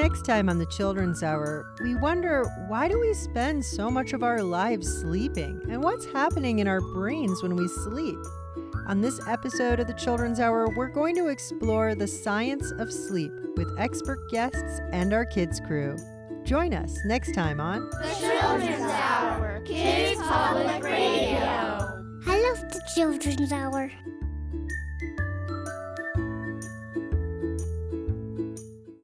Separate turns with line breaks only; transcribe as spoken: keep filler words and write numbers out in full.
Next time on the Children's Hour, we wonder, why do we spend so much of our lives sleeping? And what's happening in our brains when we sleep? On this episode of the Children's Hour, we're going to explore the science of sleep with expert guests and our kids crew. Join us next time on
The Children's Hour, Kids Public Radio.
I love the Children's Hour.